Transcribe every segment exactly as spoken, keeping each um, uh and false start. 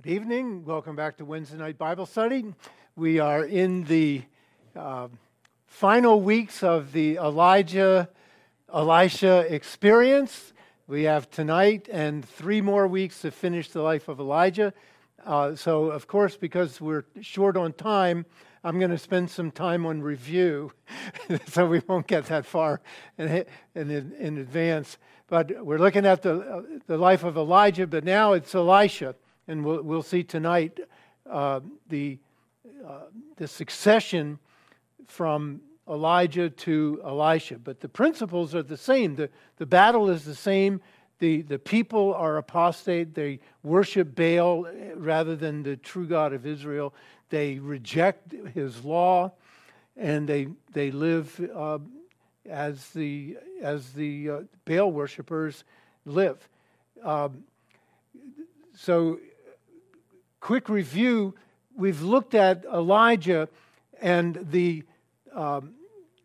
Good evening. Welcome back to Wednesday Night Bible Study. We are in the uh, final weeks of the Elijah, Elisha experience. We have tonight and three more weeks to finish the life of Elijah. Uh, so, of course, because we're short on time, I'm going to spend some time on review, so we won't get that far in, in, in advance. But we're looking at the, uh, the life of Elijah, but now it's Elisha. And we'll, we'll see tonight uh, the uh, the succession from Elijah to Elisha. But the principles are the same. The, the battle is the same. The, the people are apostate. They worship Baal rather than the true God of Israel. They reject his law, and they they live uh, as the as the uh, Baal worshipers live. Um, so. Quick review, we've looked at Elijah and the um,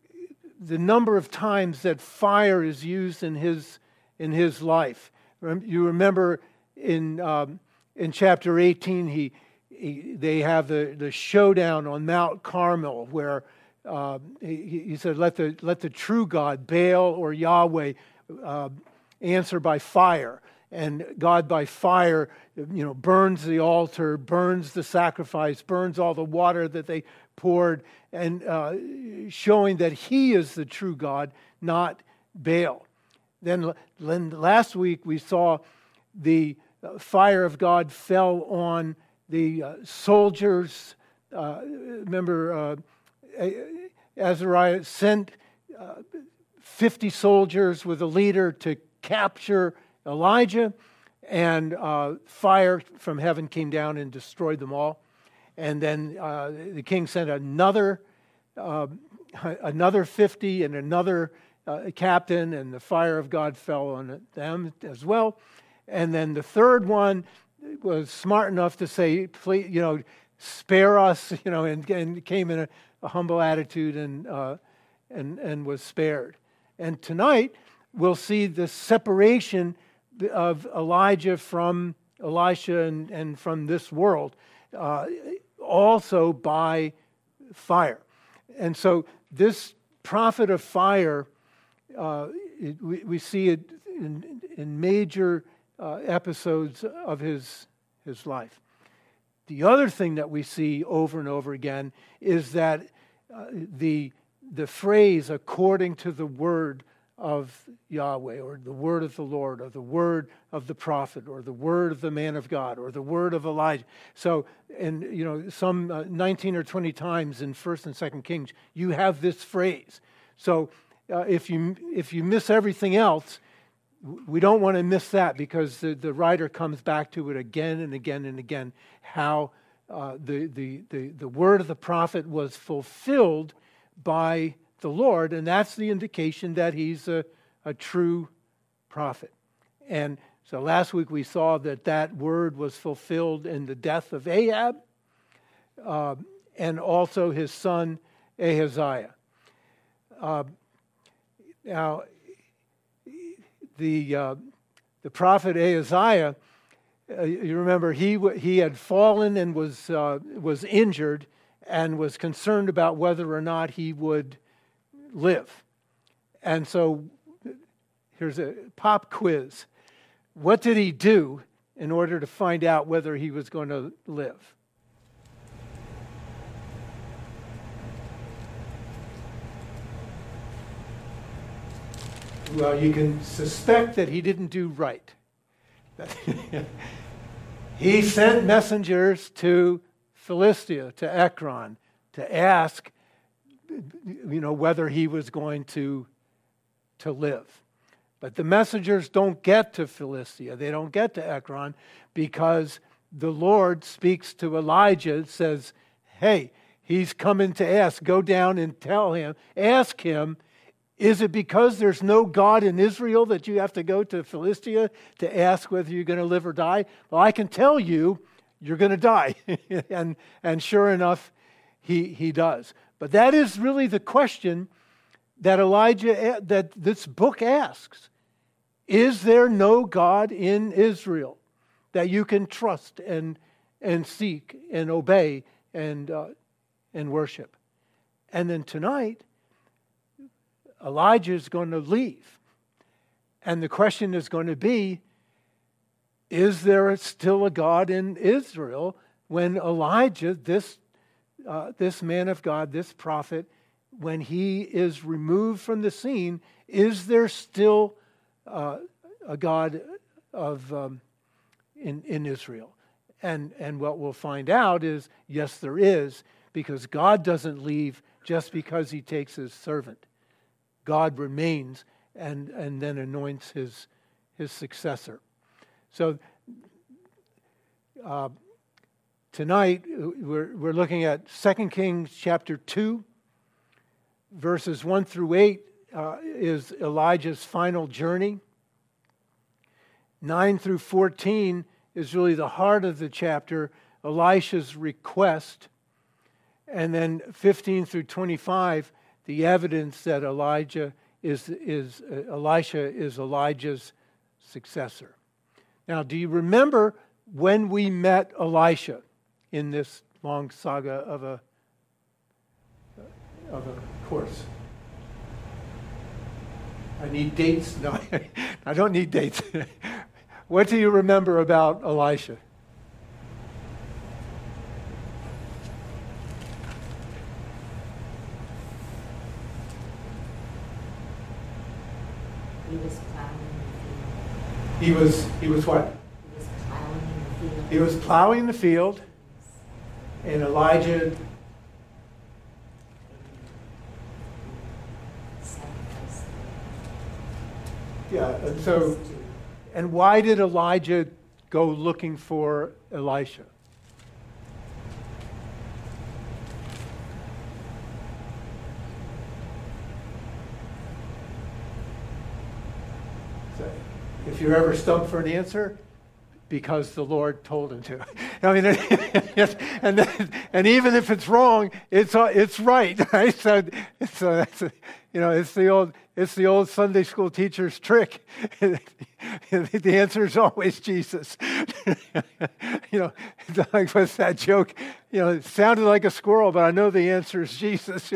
the number of times that fire is used in his in his life. You remember in um, in chapter eighteen, he, he they have the, the showdown on Mount Carmel where uh, he, he said, "Let the let the true God, Baal or Yahweh, uh, answer by fire." And God by fire, you know, burns the altar, burns the sacrifice, burns all the water that they poured, and uh, showing that He is the true God, not Baal. Then, then last week we saw the fire of God fell on the uh, soldiers. Uh, remember, uh, Azariah sent uh, fifty soldiers with a leader to capture Elijah, and uh, fire from heaven came down and destroyed them all. And then uh, the king sent another uh, another fifty and another uh, captain, and the fire of God fell on them as well. And then the third one was smart enough to say, "Please, you know, spare us," you know, and, and came in a, a humble attitude and uh, and and was spared. And tonight we'll see the separation of Elijah from Elisha and, and from this world, uh, also by fire. And so this prophet of fire, uh, it, we, we see it in, in major uh, episodes of his, his life. The other thing that we see over and over again is that uh, the, the phrase, according to the word of Yahweh, or the word of the Lord, or the word of the prophet, or the word of the man of God, or the word of Elijah. So, and you know, some uh, nineteen or twenty times in First and Second Kings, you have this phrase. So, uh, if you if you miss everything else, we don't want to miss that, because the, the writer comes back to it again and again and again. How uh, the the the the word of the prophet was fulfilled by the Lord, and that's the indication that he's a, a true prophet. And so last week we saw that that word was fulfilled in the death of Ahab, uh, and also his son Ahaziah. Uh, now, the uh, the prophet Ahaziah, uh, you remember he he had fallen and was uh, was injured and was concerned about whether or not he would live. And so here's a pop quiz. What did he do in order to find out whether he was going to live? Well, you can suspect that he didn't do right. He sent messengers to Philistia, to Ekron, to ask, you know, whether he was going to, to live. But the messengers don't get to Philistia. They don't get to Ekron, because the Lord speaks to Elijah and says, hey, he's coming to ask. Go down and tell him, ask him, is it because there's no God in Israel that you have to go to Philistia to ask whether you're going to live or die? Well, I can tell you, you're going to die. and, and sure enough, he, he does. But that is really the question that Elijah, that this book asks. Is there no God in Israel that you can trust and, and seek and obey and uh, and worship. And then tonight, Elijah is going to leave. And the question is going to be, is there still a God in Israel when Elijah, this uh, this man of God, this prophet, when he is removed from the scene, is there still uh, a God of um, in in Israel? And and what we'll find out is, yes, there is, because God doesn't leave just because he takes his servant. God remains and, and then anoints his, his successor. So uh, tonight we're, we're looking at Second Kings chapter two, verses one through eight uh, is Elijah's final journey. nine through fourteen is really the heart of the chapter, Elisha's request. And then fifteen through twenty-five, the evidence that Elijah is, is uh, Elisha is Elijah's successor. Now, do you remember when we met Elisha in this long saga of a of a course? I need dates. No, I don't need dates. What do you remember about Elisha? He was plowing the field. He was, he was what? He was plowing the field. He was plowing the field, and Elijah Sacrificed. yeah, and so, and why did Elijah go looking for Elisha? So, if you're ever stumped for an answer, because the Lord told him to. I mean, and then, and even if it's wrong, it's it's right, right? So, so that's a, you know, it's the old it's the old Sunday school teacher's trick. The answer is always Jesus. You know, like what's that joke? You know, it sounded like a squirrel, but I know the answer is Jesus.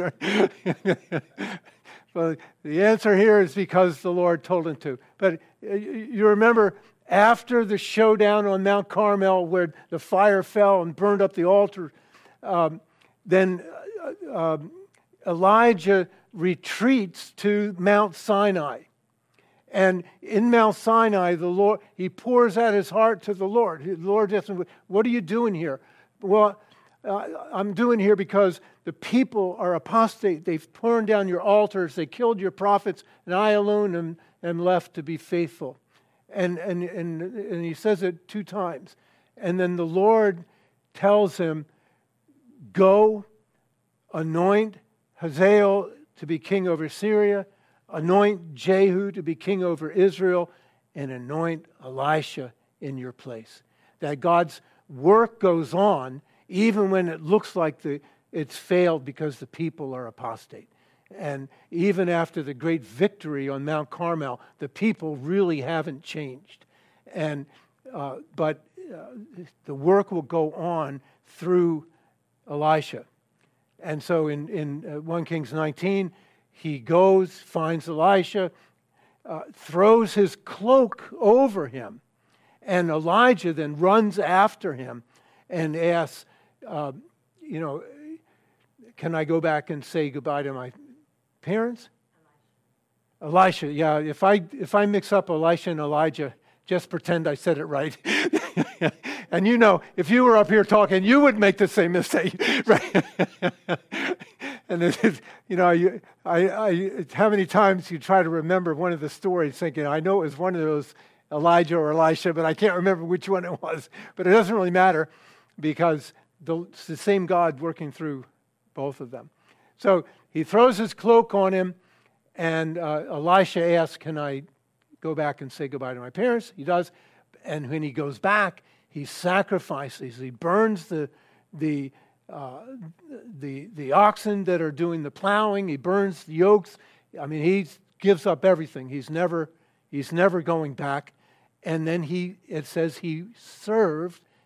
Well, the answer here is because the Lord told him to. But you remember, after the showdown on Mount Carmel, where the fire fell and burned up the altar, um, then uh, um, Elijah retreats to Mount Sinai. And in Mount Sinai, the Lord, he pours out his heart to the Lord. The Lord asks him, "What are you doing here?" Well, uh, I'm doing here because the people are apostate. They've torn down your altars. They killed your prophets, and I alone am, am left to be faithful. And, and, and, and he says it two times. And then the Lord tells him, go, anoint Hazael to be king over Syria, anoint Jehu to be king over Israel, and anoint Elisha in your place. That God's work goes on even when it looks like the, it's failed because the people are apostate. And even after the great victory on Mount Carmel, the people really haven't changed. And uh, but uh, the work will go on through Elisha. And so in, in uh, First Kings nineteen, he goes, finds Elisha, uh, throws his cloak over him. And Elijah then runs after him and asks, uh, you know, can I go back and say goodbye to my parents? Elisha. Elisha, yeah. If I if I mix up Elisha and Elijah, just pretend I said it right. And you know, if you were up here talking, you would make the same mistake, right? And it is, you know, you, I, I, how many times you try to remember one of the stories, thinking, I know it was one of those Elijah or Elisha, but I can't remember which one it was. But it doesn't really matter because the, it's the same God working through both of them. So he throws his cloak on him, and uh, Elisha asks, can I go back and say goodbye to my parents? He does. And when he goes back, he sacrifices. He burns the the uh, the the oxen that are doing the plowing. He burns the yokes. I mean, he gives up everything. He's never he's never going back. And then he it says he served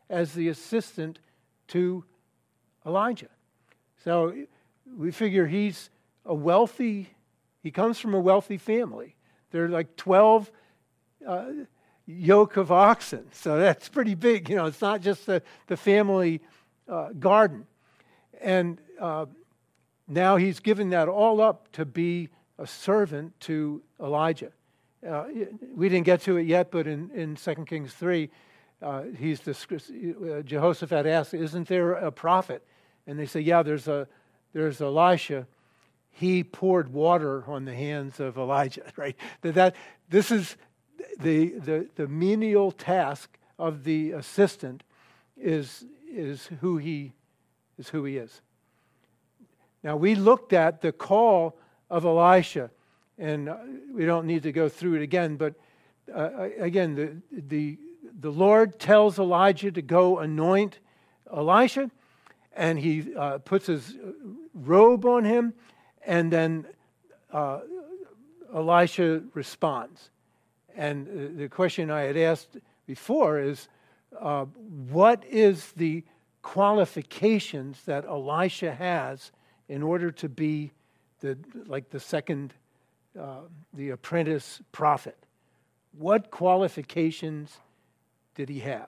as the assistant to Elijah. So we figure he's a wealthy, he comes from a wealthy family. There are like twelve uh, yoke of oxen. So that's pretty big. You know, it's not just the, the family uh, garden. And uh, now he's given that all up to be a servant to Elijah. Uh, we didn't get to it yet, but in, in Second Kings three, uh, he's the, uh, Jehoshaphat asks, isn't there a prophet? And they say, yeah, there's a there's Elisha. He poured water on the hands of Elijah, right? That, that this is the, the the menial task of the assistant is is who he is who he is. Now we looked at the call of Elisha, and we don't need to go through it again, but uh, again, the the the Lord tells Elijah to go anoint Elisha, and he uh, puts his robe on him, and then uh, Elisha responds. And the question I had asked before is, uh, what is the qualifications that Elisha has in order to be the like the second, uh, the apprentice prophet? What qualifications did he have?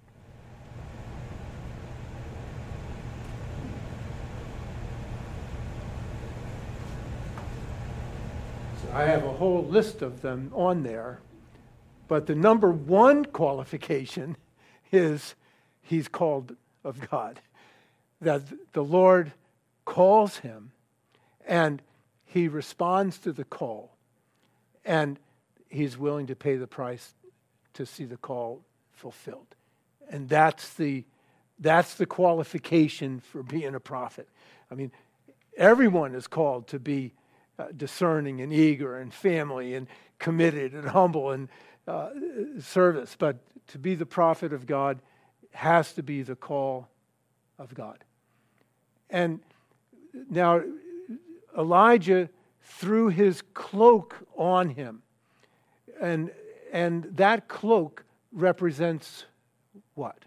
So I have a whole list of them on there, but the number one qualification is he's called of God. That the Lord calls him, and he responds to the call, and he's willing to pay the price to see the call fulfilled. And that's the that's the qualification for being a prophet. I mean, everyone is called to be uh, discerning and eager and family and committed and humble and uh, service, but to be the prophet of God has to be the call of God. And now Elijah threw his cloak on him, and and that cloak represents what?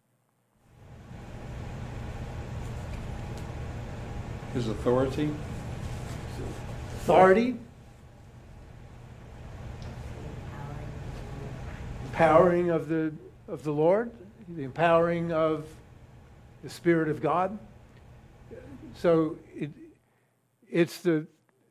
His authority. Authority. Empowering of the of the Lord, the empowering of the Spirit of God. So it it's the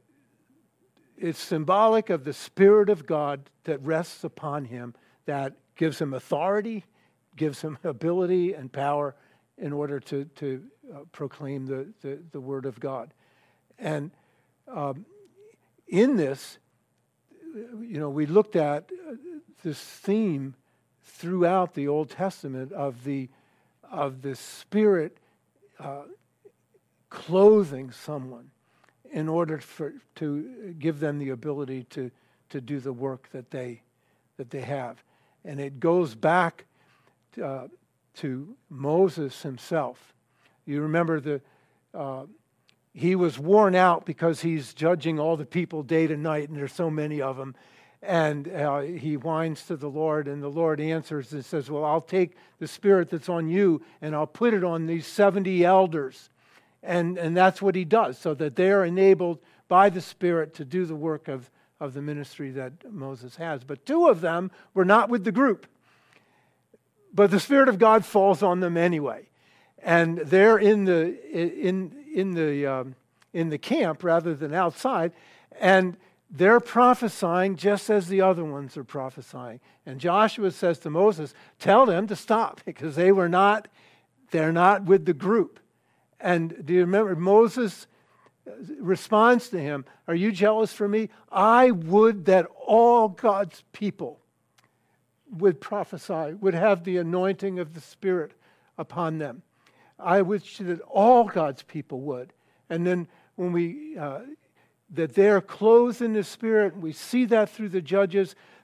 it's symbolic of the Spirit of God that rests upon him, that gives him authority, gives him ability and power in order to to uh, proclaim the, the the word of God. And um, in this, you know, we looked at this theme throughout the Old Testament of the of the Spirit uh, clothing someone in order for to give them the ability to to do the work that they that they have. And it goes back to, uh, to Moses himself. You remember the uh, he was worn out because he's judging all the people day to night, and there's so many of them. And uh, he whines to the Lord, and the Lord answers and says, well, I'll take the Spirit that's on you, and I'll put it on these seventy elders. And and that's what he does, so that they're enabled by the Spirit to do the work of, of the ministry that Moses has. But two of them were not with the group. But the Spirit of God falls on them anyway. And they're in the in in the um, in the camp rather than outside, and they're prophesying just as the other ones are prophesying. And Joshua says to Moses, "Tell them to stop, because they were not they're not with the group." And do you remember Moses responds to him, "Are you jealous for me? I would that all God's people would prophesy, would have the anointing of the Spirit upon them. I wish that all God's people would." And then when we, uh, that they're clothed in the Spirit, we see that through the Judges,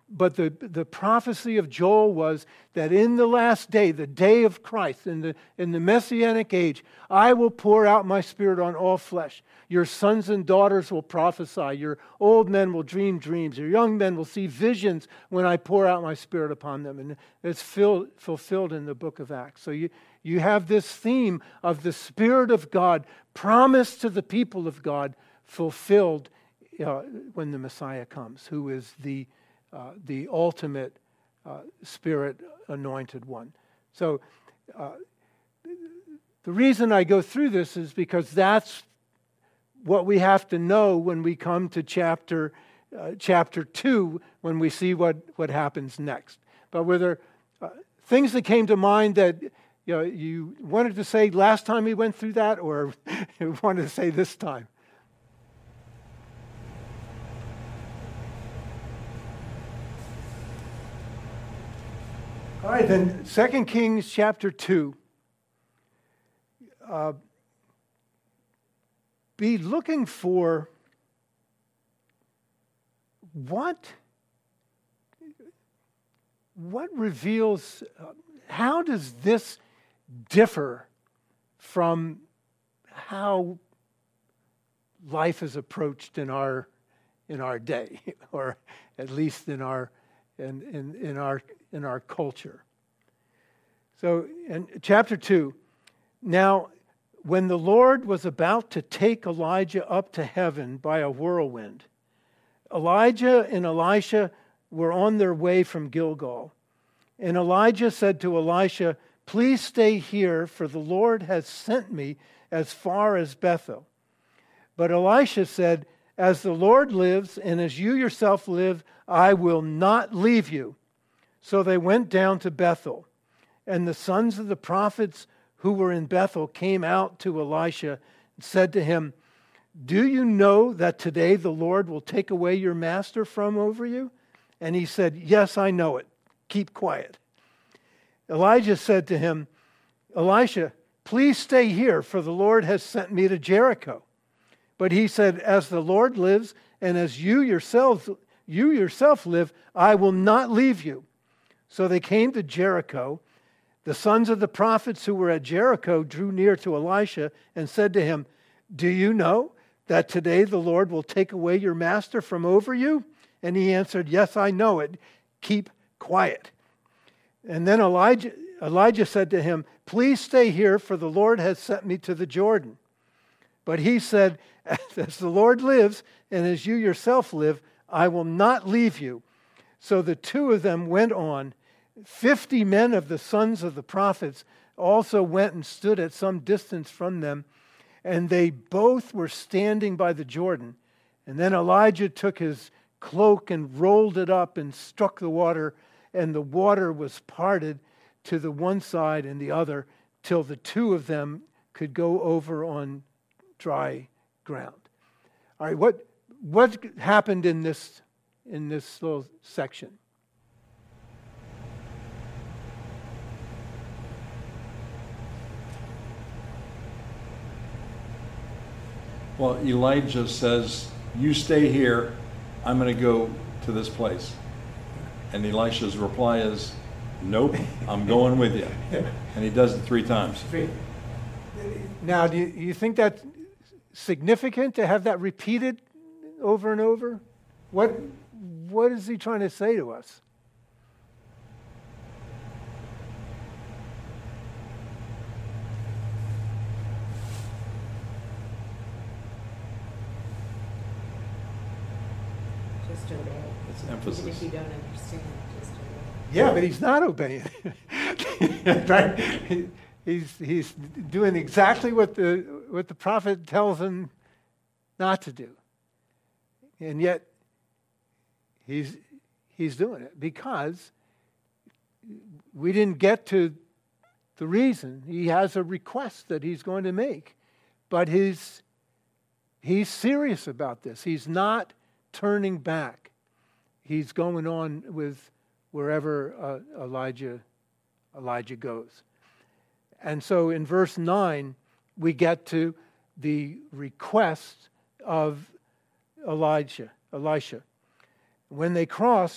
But the, the prophecy of Joel was that in the last day, the day of Christ, in the, in the Messianic age, I will pour out my Spirit on all flesh. Your sons and daughters will prophesy. Your old men will dream dreams. Your young men will see visions when I pour out my Spirit upon them. And it's filled, fulfilled in the book of Acts. So you, you have this theme of the Spirit of God promised to the people of God, fulfilled uh, when the Messiah comes, who is the Uh, the ultimate uh, Spirit-anointed one. So uh, the reason I go through this is because that's what we have to know when we come to chapter uh, chapter two, when we see what, what happens next. But were there uh, things that came to mind that you know, you wanted to say last time we went through that, or you wanted to say this time? All right, then, Second Kings chapter two. Uh, be looking for what, what reveals, uh, how does this differ from how life is approached in our in our day, or at least in our in in, in our in our culture. So in chapter two, now when the Lord was about to take Elijah up to heaven by a whirlwind, Elijah and Elisha were on their way from Gilgal. And Elijah said to Elisha, "Please stay here, for the Lord has sent me as far as Bethel." But Elisha said, "As the Lord lives, and as you yourself live, I will not leave you." So they went down to Bethel. And the sons of the prophets who were in Bethel came out to Elisha and said to him, "Do you know that today the Lord will take away your master from over you?" And he said, "Yes, I know it. Keep quiet." Elijah said to him, "Elisha, please stay here, for the Lord has sent me to Jericho." But he said, "As the Lord lives, and as you yourselves, you yourself live, I will not leave you." So they came to Jericho. The sons of the prophets who were at Jericho drew near to Elisha and said to him, "Do you know that today the Lord will take away your master from over you?" And he answered, "Yes, I know it. Keep quiet." And then Elijah, Elijah said to him, "Please stay here, for the Lord has sent me to the Jordan." But he said, "As the Lord lives, and as you yourself live, I will not leave you." So the two of them went on. Fifty men of the sons of the prophets also went and stood at some distance from them, and they both were standing by the Jordan. And then Elijah took his cloak and rolled it up and struck the water, and the water was parted to the one side and the other, till the two of them could go over on dry ground. All right, what what happened in this in this little section? Well, Elijah says, "You stay here. I'm going to go to this place." And Elisha's reply is, "Nope, I'm going with you." And he does it three times. Now, do you, you think that's significant to have that repeated over and over? What What is he trying to say to us? Just obey. It's Even emphasis. if you don't understand, just obey. Yeah, but he's not obeying. Right? He- He's he's doing exactly what the what the prophet tells him not to do, and yet he's he's doing it because we didn't get to the reason. He has a request that he's going to make, but he's he's serious about this. He's not turning back. He's going on with wherever uh, Elijah Elijah goes. And so in verse nine, we get to the request of Elijah, Elisha. When they crossed,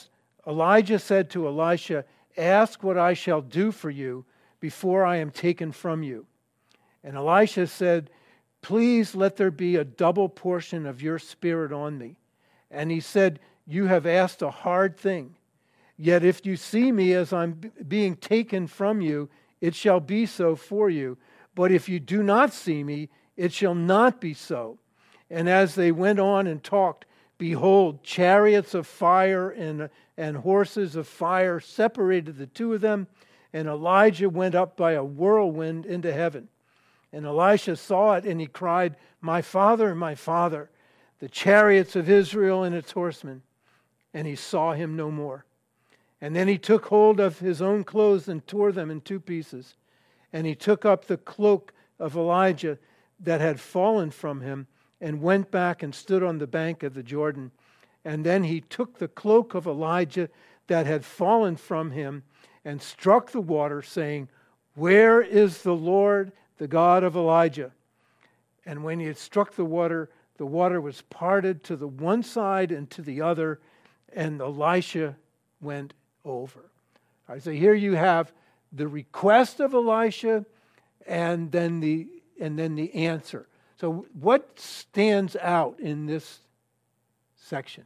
Elijah said to Elisha, "Ask what I shall do for you before I am taken from you." And Elisha said, "Please let there be a double portion of your spirit on me." And he said, "You have asked a hard thing. Yet if you see me as I'm being taken from you, it shall be so for you. But if you do not see me, it shall not be so." And as they went on and talked, behold, chariots of fire and, and horses of fire separated the two of them, and Elijah went up by a whirlwind into heaven. And Elisha saw it, and he cried, "My father, my father, the chariots of Israel and its horsemen." And he saw him no more. And then he took hold of his own clothes and tore them in two pieces. And he took up the cloak of Elijah that had fallen from him and went back and stood on the bank of the Jordan. And then he took the cloak of Elijah that had fallen from him and struck the water, saying, "Where is the Lord, the God of Elijah?" And when he had struck the water, the water was parted to the one side and to the other, and Elisha went over. All right, so here you have the request of Elisha and then the and then the answer. So what stands out in this section?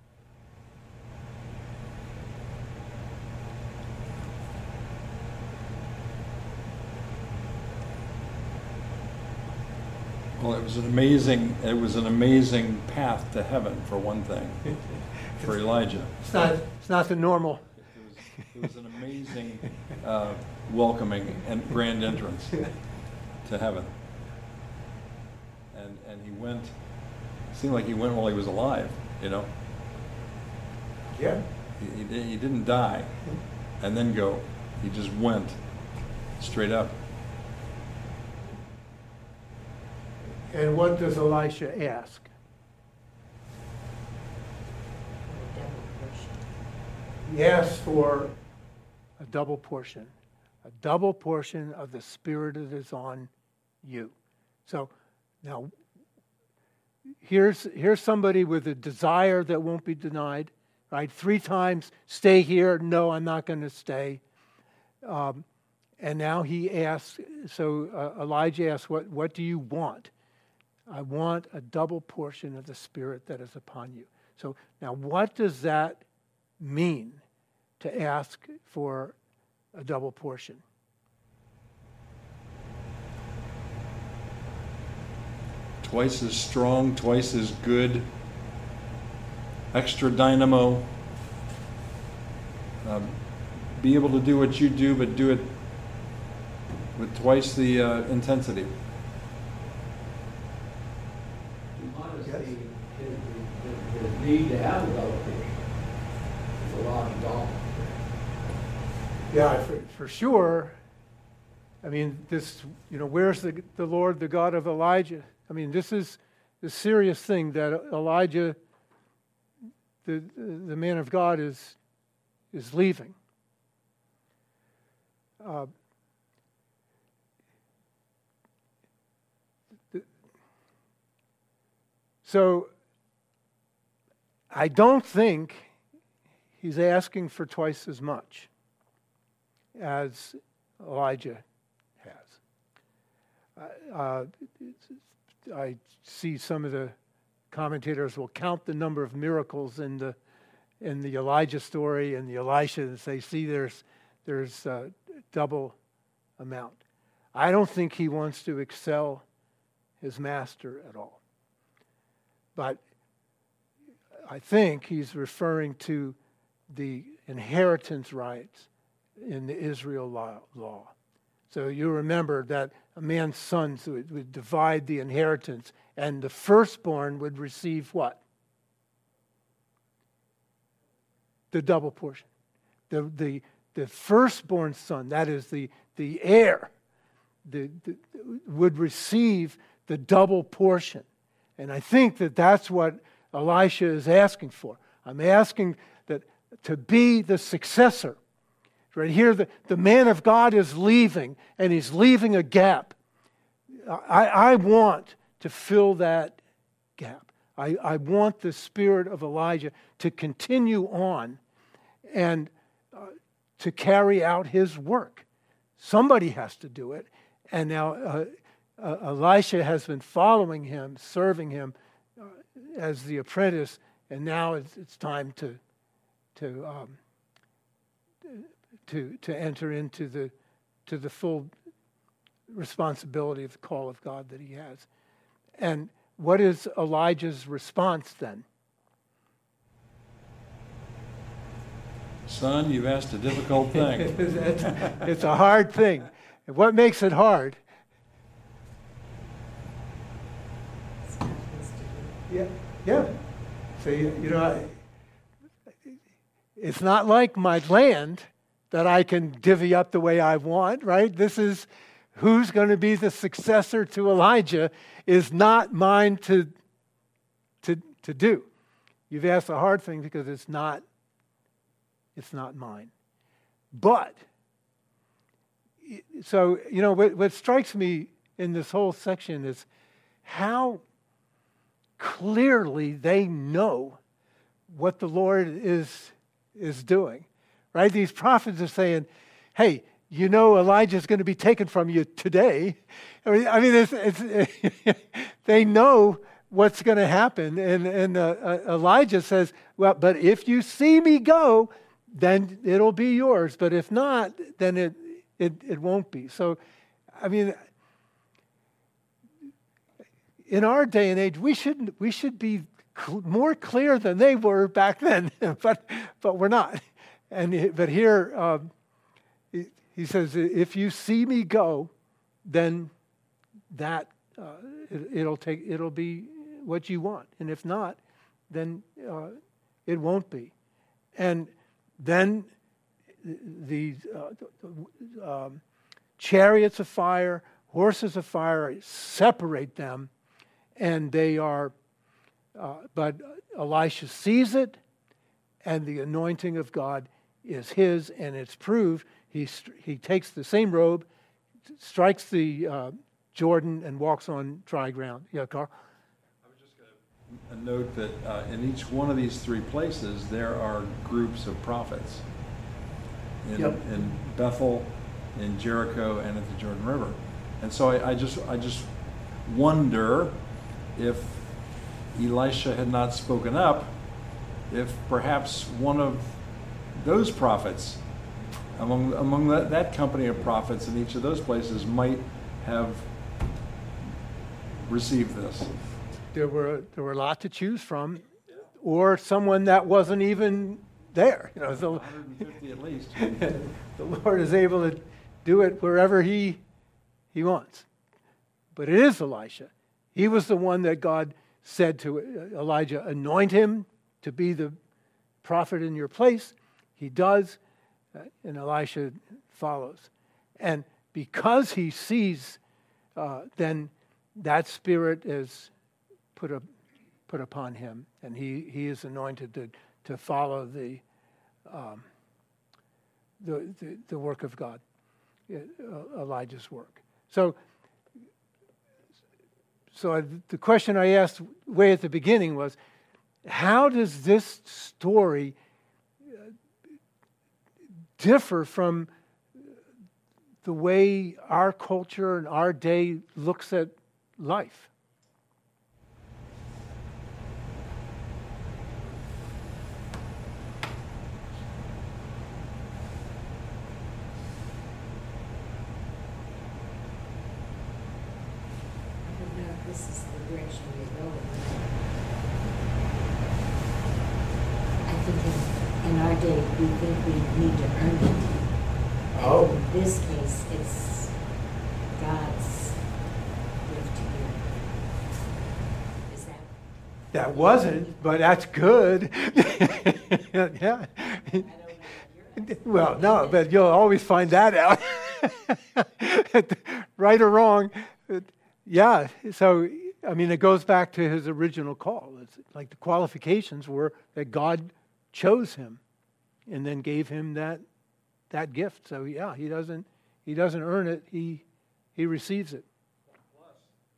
Well, it was an amazing, it was an amazing path to heaven, for one thing, for Elijah. It's not, it's not the normal. It was, it was an amazing uh, welcoming and grand entrance to heaven. And and he went, it seemed like he went while he was alive, you know? Yeah. He, he, he didn't die and then go. He just went straight up. And what does Elisha ask? A double portion. He asks for a double portion. A double portion of the Spirit that is on you. So now, here's, here's somebody with a desire that won't be denied, right? Three times, stay here. No, I'm not going to stay. Um, and now he asks, so uh, Elijah asks, what, what do you want? I want a double portion of the Spirit that is upon you. So now what does that mean, to ask for a double portion? Twice as strong, twice as good, extra dynamo. Um, be able to do what you do, but do it with twice the uh, intensity. Honestly, his, his, his need to have a double portion is a lot of dollars. Yeah, for, for sure. I mean, this, you know, where's the, the Lord, the God of Elijah? I mean, this is the serious thing that Elijah, the, the man of God, is, is leaving. Uh, the, so, I don't think he's asking for twice as much as Elijah has. Uh, I see some of the commentators will count the number of miracles in the in the Elijah story and the Elisha and say, see, there's there's a double amount. I don't think he wants to excel his master at all. But I think he's referring to the inheritance rights in the Israel law. So you remember that a man's sons would, would divide the inheritance, and the firstborn would receive what? The double portion. The the the firstborn son, that is the the heir, the, the would receive the double portion. And I think that that's what Elisha is asking for. I'm asking that to be the successor. Right here, the, the man of God is leaving, and he's leaving a gap. I, I want to fill that gap. I, I want the spirit of Elijah to continue on and uh, to carry out his work. Somebody has to do it. And now uh, uh, Elisha has been following him, serving him uh, as the apprentice, and now it's, it's time to to um, to to enter into the to the full responsibility of the call of God that he has. And what is Elijah's response then? Son, you've asked a difficult thing. it's, it's a hard thing. And what makes it hard? It's not his to do. Yeah, yeah. So, you, you know, I, it's not like my land that I can divvy up the way I want, right? This is who's going to be the successor to Elijah is not mine to, to, to do. You've asked a hard thing because it's not, it's not mine. But, so, you know, what, what strikes me in this whole section is how clearly they know what the Lord is, is doing, right? These prophets are saying, hey, you know Elijah's going to be taken from you today. I mean, I mean it's, it's, they know what's going to happen. And, and uh, uh, Elijah says, well, but if you see me go, then it'll be yours. But if not, then it, it, it won't be. So, I mean, in our day and age, we should we should be cl- more clear than they were back then, but but we're not. And but here um, he, he says, if you see me go, then that uh, it, it'll take it'll be what you want, and if not, then uh, it won't be. And then the uh, um, chariots of fire, horses of fire, separate them. And they are, uh, but Elisha sees it, and the anointing of God is his, and it's proved. He he takes the same robe, strikes the uh, Jordan, and walks on dry ground. Yeah, Carl? I was just going to note that uh, in each one of these three places, there are groups of prophets. In, Yep. in Bethel, in Jericho, and at the Jordan River. And so I, I just I just wonder if Elisha had not spoken up, if perhaps one of those prophets, among among that, that company of prophets in each of those places, might have received this. There were there were a lot to choose from, or someone that wasn't even there. You know, so one hundred fifty at least. the Lord is able to do it wherever He He wants. But it is Elisha. He was the one that God said to Elijah, anoint him to be the prophet in your place. He does, uh, and Elisha follows. And because he sees, uh, then that spirit is put up, put upon him, and he, he is anointed to, to follow the, um, the, the the work of God, uh, Elijah's work. So. So the question I asked way at the beginning was, how does this story differ from the way our culture and our day looks at life? This is the direction we go. I think in, in our day, we think we need to earn it. Oh. In this case, it's God's gift to you. Is that? That wasn't, but that's good. Yeah. I don't know. You're Well, no, but you'll always find that out. Right or wrong. Yeah, so, I mean, it goes back to his original call. It's like the qualifications were that God chose him and then gave him that that gift. So, yeah, he doesn't he doesn't earn it. He he receives it.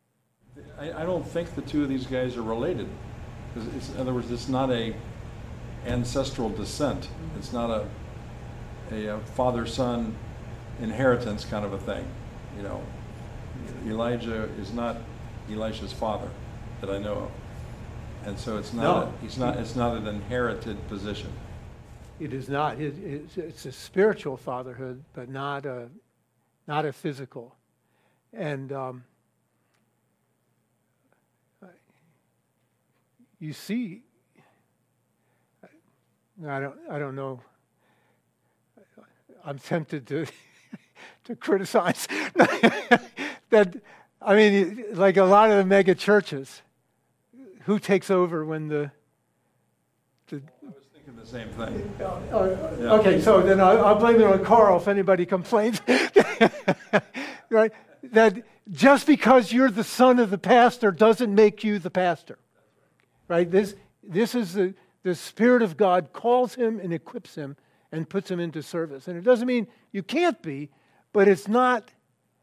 I, I don't think the two of these guys are related. 'Cause it's, in other words, it's not a ancestral descent. It's not a, a, a father-son inheritance kind of a thing. You know, Elijah is not Elisha's father that I know of. And so it's not, No. a, he's not, it's not an inherited position. It is not. It, it's, it's a spiritual fatherhood, but not a, not a physical. And um, you see, I don't, I don't know. I'm tempted to to criticize that. I mean, like a lot of the mega churches, who takes over when the the I was thinking the same thing. Uh, Yeah. Okay, so then I'll, I'll blame it on Carl if anybody complains. Right? That just because you're the son of the pastor doesn't make you the pastor. Right? This this is the, the Spirit of God calls him and equips him and puts him into service. And it doesn't mean you can't be, but it's not,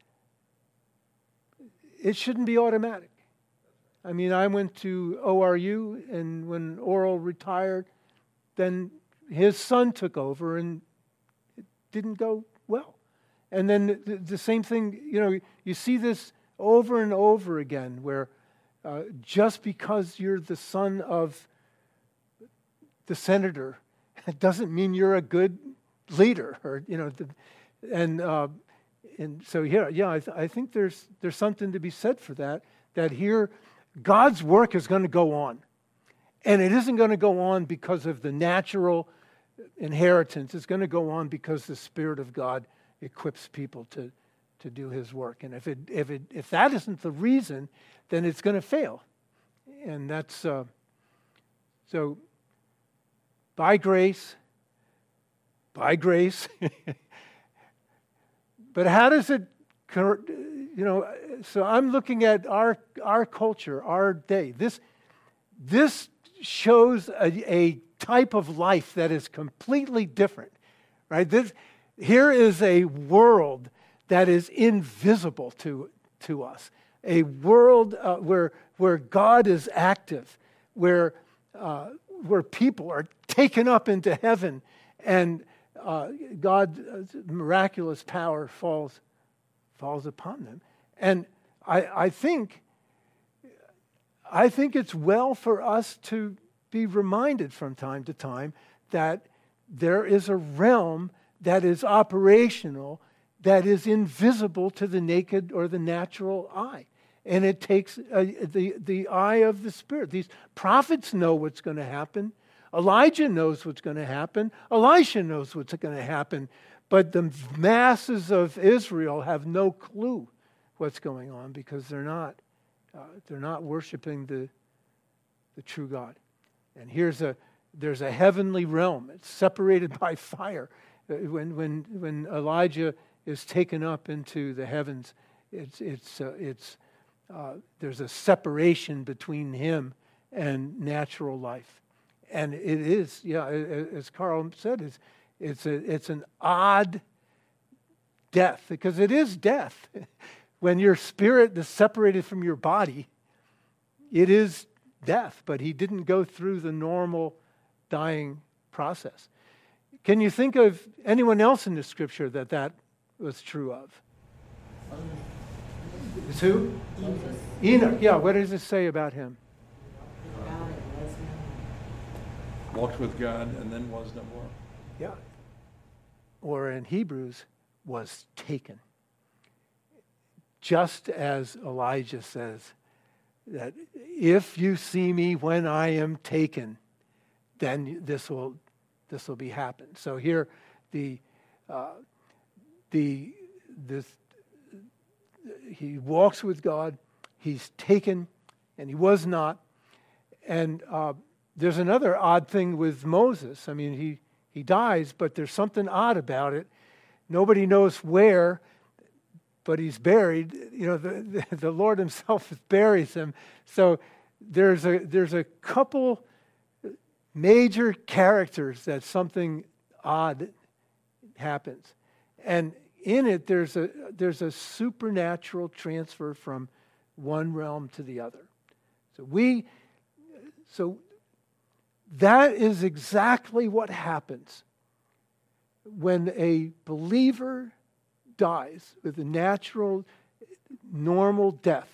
it shouldn't be automatic. I mean, I went to O R U, and when Oral retired, then his son took over, and it didn't go well. And then the, the same thing, you know, you see this over and over again, where uh, just because you're the son of the senator, it doesn't mean you're a good leader, or you know, the, and uh, and so here, yeah, I, th- I think there's there's something to be said for that. That here, God's work is going to go on. And it isn't going to go on because of the natural inheritance. It's going to go on because the Spirit of God equips people to, to do His work. And if it if it if that isn't the reason, then it's going to fail. And that's uh, so. By grace, by grace. But how does it? You know, so I'm looking at our our culture, our day. This this shows a, a type of life that is completely different, right? This here is a world that is invisible to to us, a world uh, where where God is active, where uh, where people are taken up into heaven, and uh, God's miraculous power falls. falls upon them. And I, I think I think it's well for us to be reminded from time to time that there is a realm that is operational, that is invisible to the naked or the natural eye. And it takes uh, the, the eye of the Spirit. These prophets know what's going to happen. Elijah knows what's going to happen. Elisha knows what's going to happen. But the masses of Israel have no clue what's going on because they're not uh, they're not worshiping the the true God. And here's a there's a heavenly realm. It's separated by fire. When when when Elijah is taken up into the heavens, it's it's uh, it's uh, there's a separation between him and natural life. And it is, yeah, as Carl said, it's It's a it's an odd death, because it is death. When your spirit is separated from your body, it is death, but he didn't go through the normal dying process. Can you think of anyone else in the Scripture that that was true of? It's who? Jesus. Enoch. Yeah, what does it say about him? God was no Walked with God and then was no more. Yeah. Or in Hebrews, was taken. Just as Elijah says that if you see me when I am taken, then this will this will be happen. So here, the uh, the this he walks with God. He's taken, and he was not. And uh, there's another odd thing with Moses. I mean, he he dies, but there's something odd about it. Nobody knows where, but he's buried. You know, the, the, the Lord himself buries him. So there's a there's a couple major characters that something odd happens. And in it, there's a there's a supernatural transfer from one realm to the other. So we, so That is exactly what happens when a believer dies with a natural, normal death.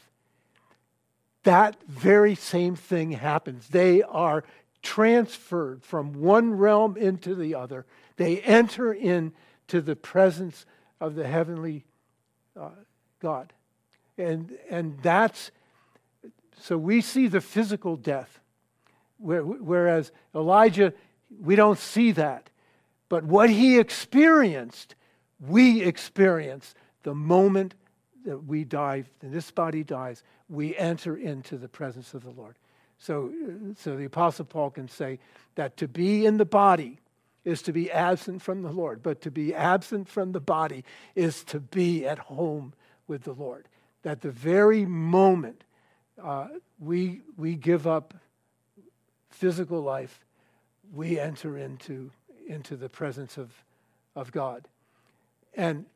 That very same thing happens. They are transferred from one realm into the other. They enter into the presence of the heavenly uh, God. And, and that's, so we see the physical death, whereas Elijah, we don't see that. But what he experienced, we experience the moment that we die, and this body dies, we enter into the presence of the Lord. So, so the Apostle Paul can say that to be in the body is to be absent from the Lord, but to be absent from the body is to be at home with the Lord. That the very moment uh, we we give up physical life, we enter into into the presence of of God. And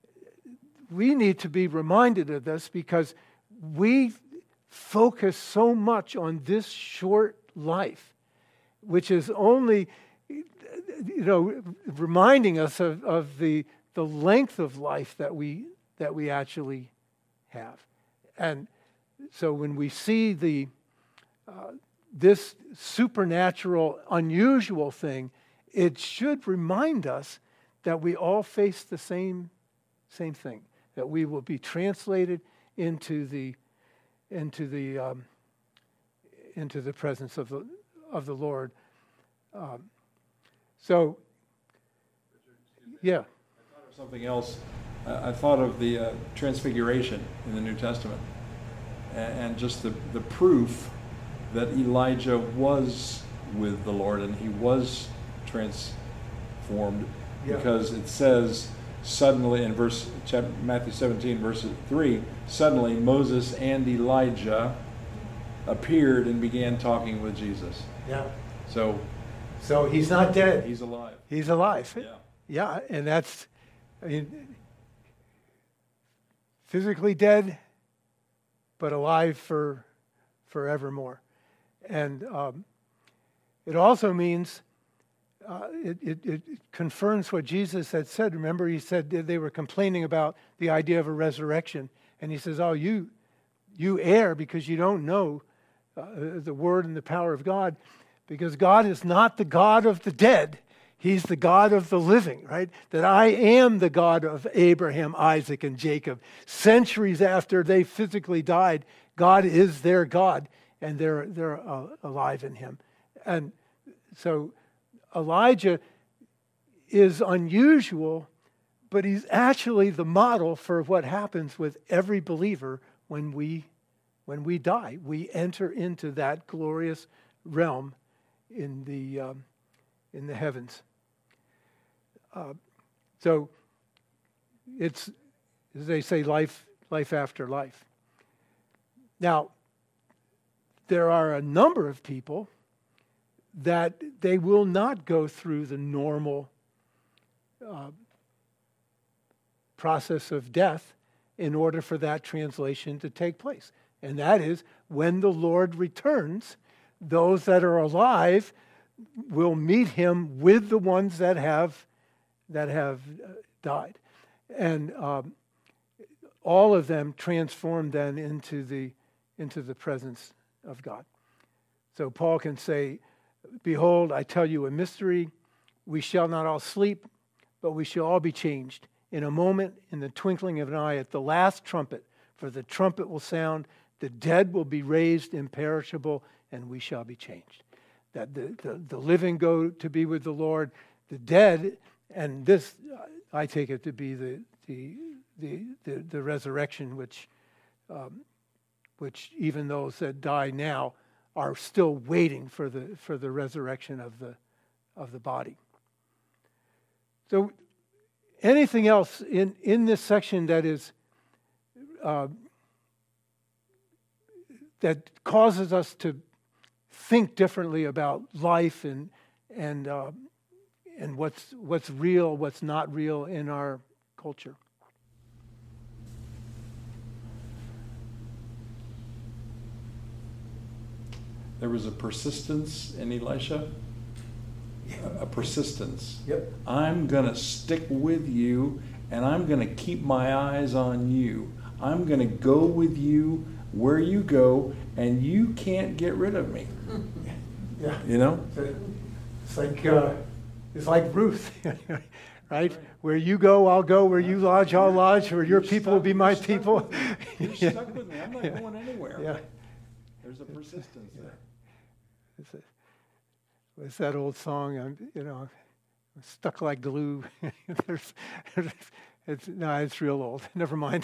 we need to be reminded of this because we focus so much on this short life, which is only, you know, reminding us of, of the the length of life that we that we actually have. And so when we see the uh, this supernatural, unusual thing, it should remind us that we all face the same same thing, that we will be translated into the into the um, into the presence of the of the Lord. Um, so, yeah. I thought of something else. Uh, I thought of the uh, transfiguration in the New Testament, and, and just the the proof that Elijah was with the Lord and he was transformed, Yeah. because it says suddenly in verse chapter, Matthew seventeen, verse three, suddenly Moses and Elijah appeared and began talking with Jesus. Yeah. So So he's not dead. he's alive. He's alive. Yeah. Yeah, and that's, I mean, physically dead, but alive for forevermore. And um, it also means, uh, it, it, it confirms what Jesus had said. Remember, he said they were complaining about the idea of a resurrection. And he says, oh, you, you err because you don't know uh, the word and the power of God. Because God is not the God of the dead. He's the God of the living, right? That I am the God of Abraham, Isaac, and Jacob. Centuries after they physically died, God is their God, and they're they're uh, alive in him. And so Elijah is unusual, but he's actually the model for what happens with every believer when we when we die. We enter into that glorious realm in the um, in the heavens. Uh, so it's, as they say, life life after life. Now, there are a number of people that they will not go through the normal uh, process of death in order for that translation to take place. And that is, when the Lord returns, those that are alive will meet him with the ones that have that have died. And um, all of them transformed then into the into the presence of God. So Paul can say, behold, I tell you a mystery. We shall not all sleep, but we shall all be changed in a moment, in the twinkling of an eye, at the last trumpet. For the trumpet will sound, the dead will be raised imperishable, and we shall be changed. That the, the, the living go to be with the Lord, the dead, and this, I take it to be the the the the, the resurrection, which um, which even those that die now are still waiting for the for the resurrection of the of the body. So, anything else in in this section that is uh, that causes us to think differently about life and and uh, and what's what's real, what's not real in our culture? there was a persistence in Elisha. A, a persistence. Yep. I'm going to stick with you, and I'm going to keep my eyes on you. I'm going to go with you where you go, and you can't get rid of me. Yeah. You know? It's like uh, it's like Ruth, right? Where you go, I'll go. Where you lodge, I'll lodge. Where your You're people will stuck- be my you're stuck people. with me. You're Yeah. stuck with me. I'm not Yeah. going anywhere. Yeah. There's a persistence there. It's, a, it's that old song. I'm, you know, I'm stuck like glue. There's, it's no, it's real old. Never mind.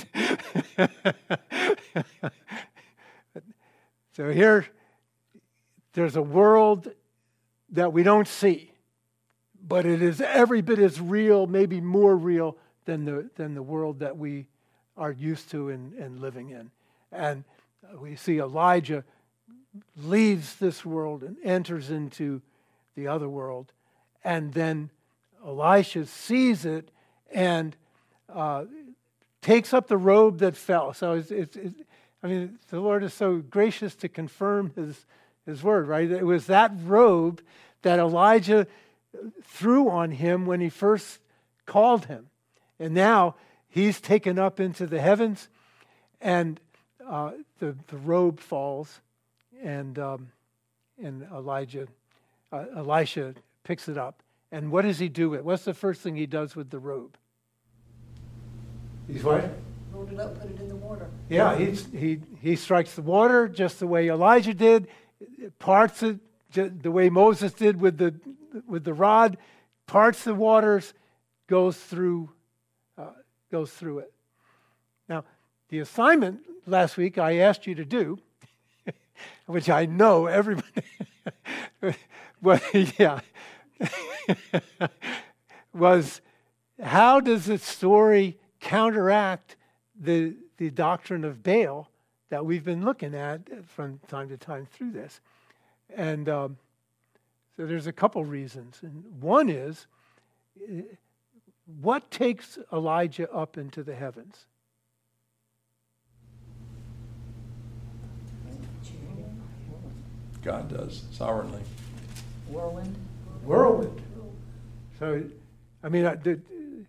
So here, there's a world that we don't see, but it is every bit as real, maybe more real than the than the world that we are used to and, and living in. And we see Elijah leaves this world and enters into the other world, and then Elisha sees it and uh, takes up the robe that fell. So it's, it's, it's, I mean, the Lord is so gracious to confirm His His word, right? It was that robe that Elijah threw on him when he first called him, and now he's taken up into the heavens, and uh, the the robe falls, and um, and Elijah, uh, Elisha picks it up. And what does he do with it? What's the first thing he does with the robe? He's what? Rolled it up, put it in the water. Yeah, he's, he he strikes the water just the way Elijah did, parts it ju- the way Moses did with the with the rod, parts the waters, goes through uh, goes through it. Now, the assignment last week I asked you to do, which I know everybody, well, yeah, was how does the story counteract the the doctrine of Baal that we've been looking at from time to time through this? And um, so there's a couple reasons. And one is, what takes Elijah up into the heavens? God does, sovereignly. Whirlwind. Whirlwind. So, I mean, I- the-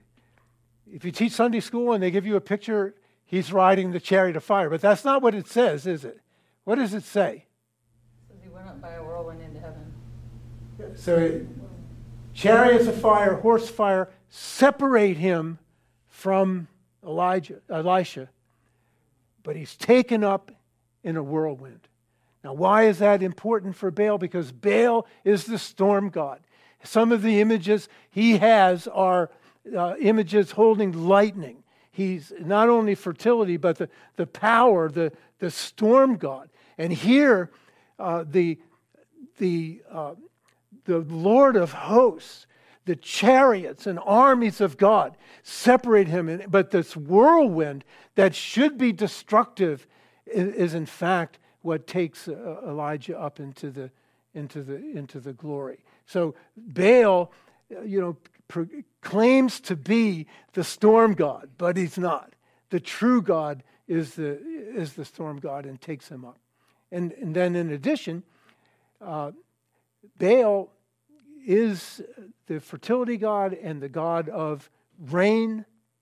if you teach Sunday school and they give you a picture, he's riding the chariot of fire. But that's not what it says, is it? What does it say? Says he went up by a whirlwind into heaven. So, chariots of fire, horse fire, separate him from Elijah, Elisha. But he's taken up in a whirlwind. Now, why is that important for Baal? Because Baal is the storm god. Some of the images he has are uh, images holding lightning. He's not only fertility, but the, the power, the, the storm god. And here, uh, the, the, uh, the Lord of hosts, the chariots and armies of God separate him. In, but this whirlwind that should be destructive is, is in fact what takes uh, Elijah up into the into the into the glory. So Baal, you know, pro- claims to be the storm god, but he's not. The true God is the is the storm god and takes him up. And and then in addition, uh, Baal is the fertility god and the god of rain,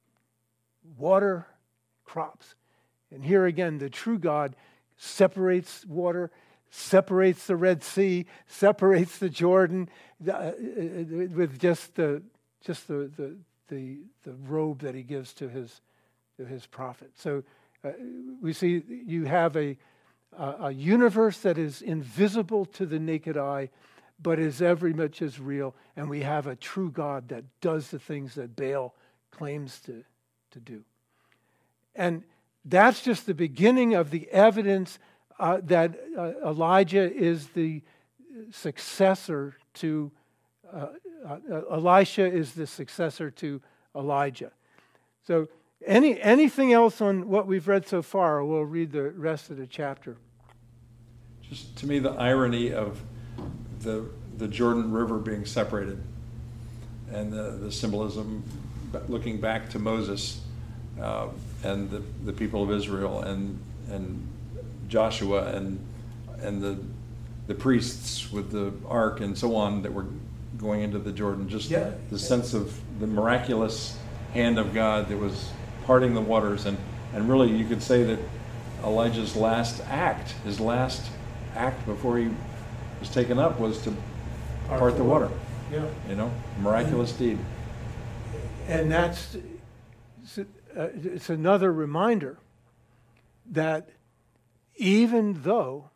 water, crops. And here again, the true God separates water, separates the Red Sea, separates the Jordan uh, with just the just the, the the the robe that he gives to his to his prophet. So uh, we see you have a a universe that is invisible to the naked eye, but is every much as real. And we have a true God that does the things that Baal claims to to do. And that's just the beginning of the evidence uh, that uh, Elijah is the successor to, uh, uh, Elisha is the successor to Elijah. So any anything else on what we've read so far, or we'll read the rest of the chapter? Just to me, the irony of the the Jordan River being separated and the, the symbolism looking back to Moses uh, and the, the people of Israel and and Joshua and and the the priests with the ark and so on that were going into the Jordan. Just Yeah. the sense of the miraculous hand of God that was parting the waters. And, and really you could say that Elijah's last act, his last act before he was taken up was to part, part the water. water. Yeah. You know, miraculous and, deed. And that's, it's, uh, it's another reminder that even though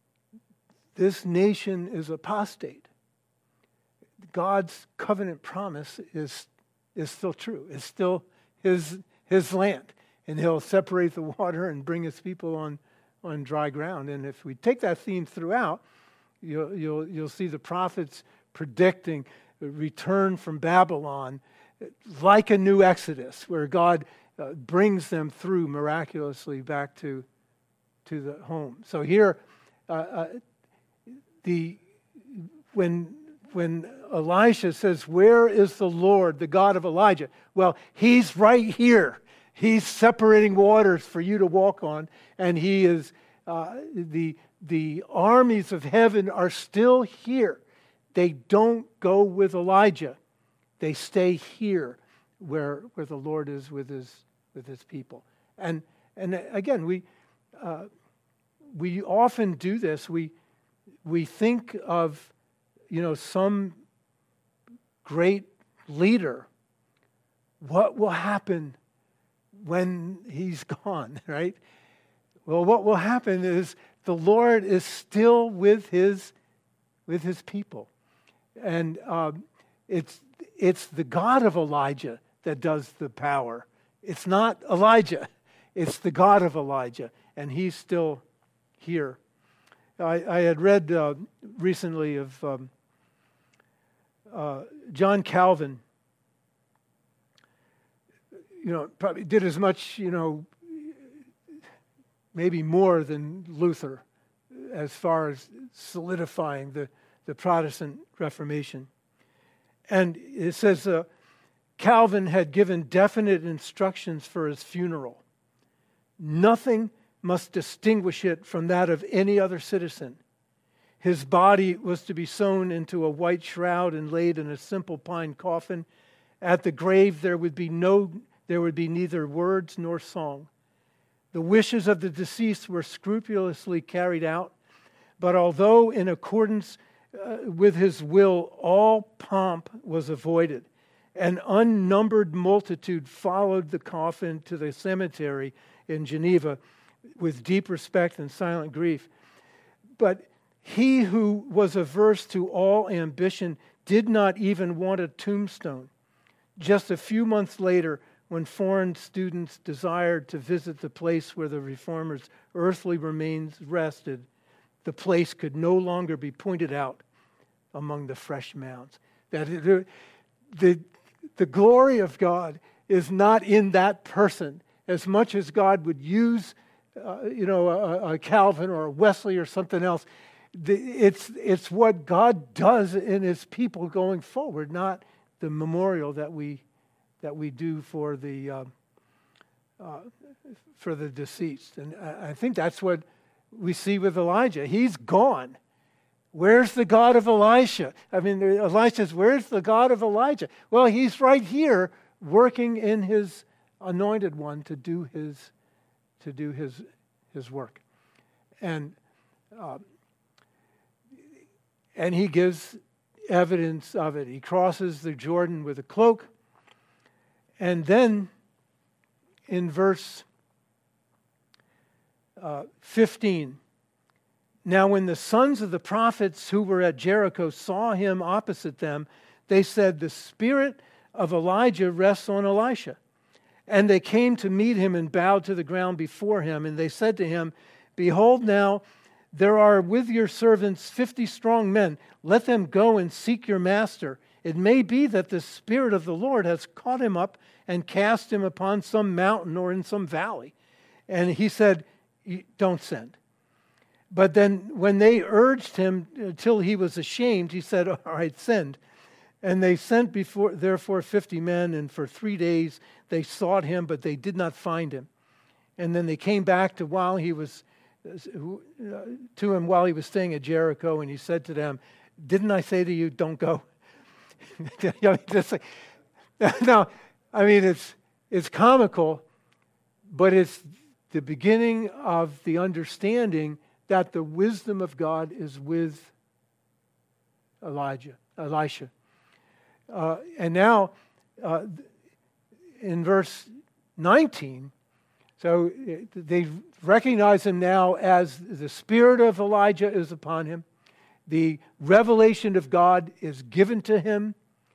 this nation is apostate, God's covenant promise is is still true. It's still his his land, and he'll separate the water and bring his people on on dry ground. And if we take that theme throughout, you'll you'll you'll see the prophets predicting a return from Babylon like a new Exodus, where God uh, brings them through miraculously back to to the home. So here, uh, uh, the when when Elisha says, "Where is the Lord, the God of Elijah?" Well, he's right here. He's separating waters for you to walk on, and he is uh, the the armies of heaven are still here. They don't go with Elijah; they stay here, where where the Lord is with his with his people. And and again, we uh, we often do this. We we think of, you know, some great leader. What will happen when he's gone, right? Well, what will happen is the Lord is still with his with his people, and um, it's it's the God of Elijah that does the power. It's not Elijah; it's the God of Elijah, and he's still here. I, I had read uh, recently of um, uh, John Calvin. You know, probably did as much, you know, maybe more than Luther as far as solidifying the, the Protestant Reformation. And it says uh, Calvin had given definite instructions for his funeral. Nothing must distinguish it from that of any other citizen. His body was to be sewn into a white shroud and laid in a simple pine coffin. At the grave there would be no There would be neither words nor song. The wishes of the deceased were scrupulously carried out, but although in accordance uh, with his will, all pomp was avoided. An unnumbered multitude followed the coffin to the cemetery in Geneva with deep respect and silent grief. But he who was averse to all ambition did not even want a tombstone. Just a few months later, when foreign students desired to visit the place where the Reformers' earthly remains rested, the place could no longer be pointed out among the fresh mounds. That the, the, the glory of God is not in that person as much as God would use, uh, you know, a, a Calvin or a Wesley or something else. The, it's, it's what God does in his people going forward, not the memorial that we that we do for the uh, uh, for the deceased. And I think that's what we see with Elijah. He's gone. Where's the God of Elisha? I mean, Elisha says, where's the God of Elijah? Well, he's right here working in his anointed one to do his to do his his work. And uh, and he gives evidence of it. He crosses the Jordan with a cloak. And then in verse uh, fifteen, now when the sons of the prophets who were at Jericho saw him opposite them, they said, "The spirit of Elijah rests on Elisha." And they came to meet him and bowed to the ground before him. And they said to him, "Behold now, there are with your servants fifty strong men. Let them go and seek your master. It may be that the Spirit of the Lord has caught him up and cast him upon some mountain or in some valley." And he said, "Don't send." But then when they urged him till he was ashamed, he said, "All right, send." And they sent before, therefore fifty men, and for three days they sought him, but they did not find him. And then they came back to while he was who, uh, to him while he was staying at Jericho, and he said to them, "Didn't I say to you, don't go?" I mean, just like, now, I mean, it's it's comical, but it's the beginning of the understanding that the wisdom of God is with Elijah, Elisha. Uh, and now, uh, in verse nineteen, so they recognize him now as the spirit of Elijah is upon him. The revelation of God is given to him.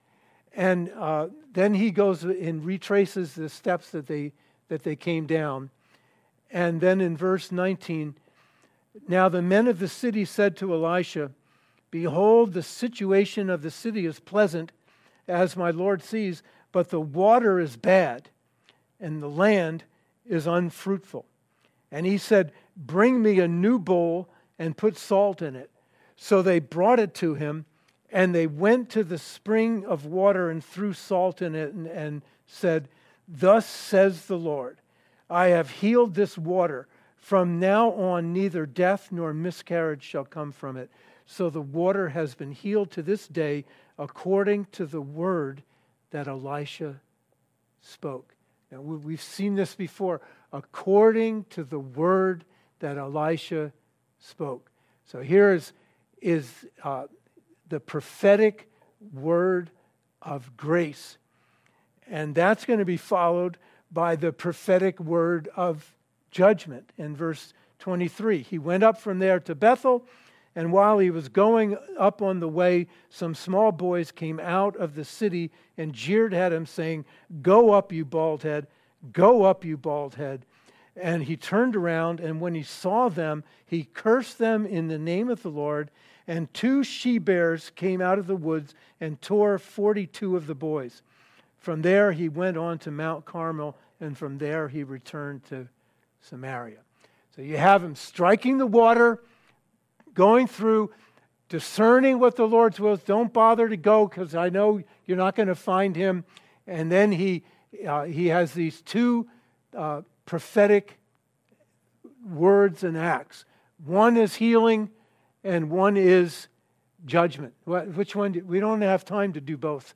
And uh, then he goes and retraces the steps that they that they came down. And then in verse nineteen, now the men of the city said to Elisha, "Behold, the situation of the city is pleasant, as my Lord sees, but the water is bad, and the land is unfruitful." And he said, "Bring me a new bowl and put salt in it." So they brought it to him, and they went to the spring of water and threw salt in it and, and said, "Thus says the Lord, I have healed this water. From now on, neither death nor miscarriage shall come from it." So the water has been healed to this day according to the word that Elisha spoke. Now, we've seen this before. According to the word that Elisha spoke. So here is, is uh, the prophetic word of grace. And that's going to be followed by the prophetic word of judgment in verse twenty-three. He went up from there to Bethel, and while he was going up on the way, some small boys came out of the city and jeered at him, saying, "Go up, you bald head. Go up, you bald head." And he turned around, and when he saw them, he cursed them in the name of the Lord. And two she-bears came out of the woods and tore forty-two of the boys. From there he went on to Mount Carmel, and from there he returned to Samaria. So you have him striking the water, going through, discerning what the Lord's will is. Don't bother to go because I know you're not going to find him. And then he uh, he has these two uh, prophetic words and acts. One is healing, and one is judgment. What, which one? Do, we don't have time to do both.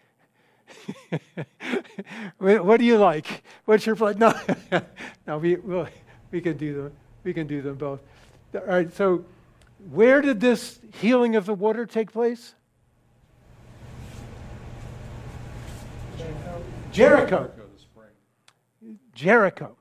What do you like? What's your plan? No, no, we we'll, we can do them. We can do them both. All right. So, where did this healing of the water take place? Jericho. Jericho. the spring. Jericho,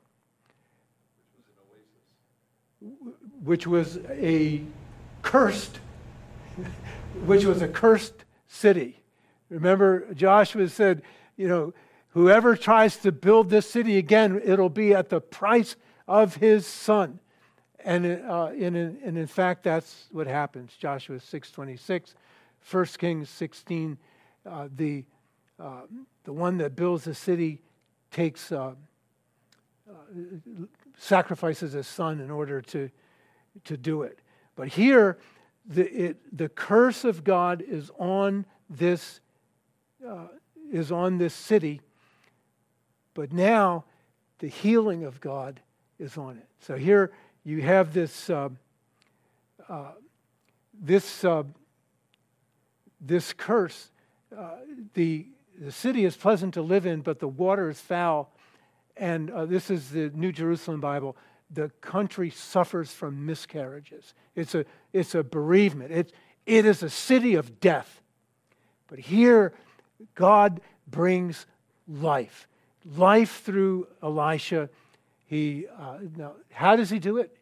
which was a cursed, which was a cursed city. Remember, Joshua said, you know, whoever tries to build this city again, it'll be at the price of his son. And, uh, in, and in fact, that's what happens. Joshua six twenty-six, First Kings sixteen, uh, the uh, the one that builds the city takes uh, uh, sacrifices his son in order to to do it. But here, the it, the curse of God is on this uh, is on this city. But now, the healing of God is on it. So here you have this uh, uh, this uh, this curse. Uh, the the city is pleasant to live in, but the water is foul. And uh, this is the New Jerusalem Bible. The country suffers from miscarriages. It's a it's a bereavement. It it is a city of death. But here, God brings life, life through Elisha. He uh, now, how does he do it?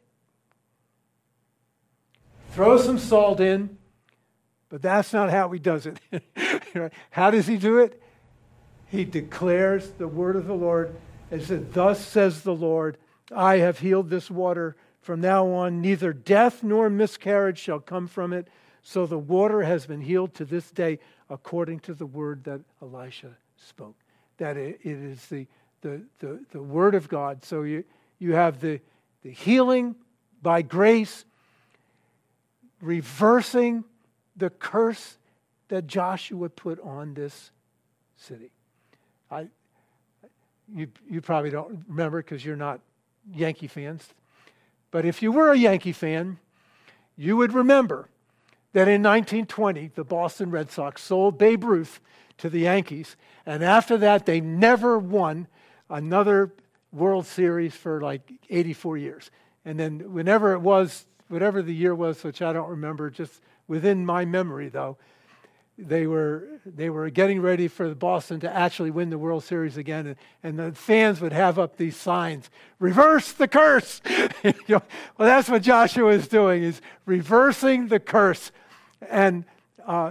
Throw some salt in, but that's not how he does it. How does he do it? He declares the word of the Lord and said, "Thus says the Lord, I have healed this water. From now on, neither death nor miscarriage shall come from it." So the water has been healed to this day according to the word that Elisha spoke. That it, it is the, the, the, the word of God. So you, you have the, the healing by grace, reversing the curse that Joshua put on this city. I, you, you probably don't remember because you're not Yankee fans, But if you were a Yankee fan, you would remember that in nineteen twenty, the Boston Red Sox sold Babe Ruth to the Yankees. And after that, they never won another World Series for like eighty-four years. And then whenever it was, whatever the year was, which I don't remember, just within my memory though, they were they were getting ready for the Boston to actually win the World Series again, and, and the fans would have up these signs, reverse the curse. You know, well, that's what Joshua is doing, is reversing the curse. And uh,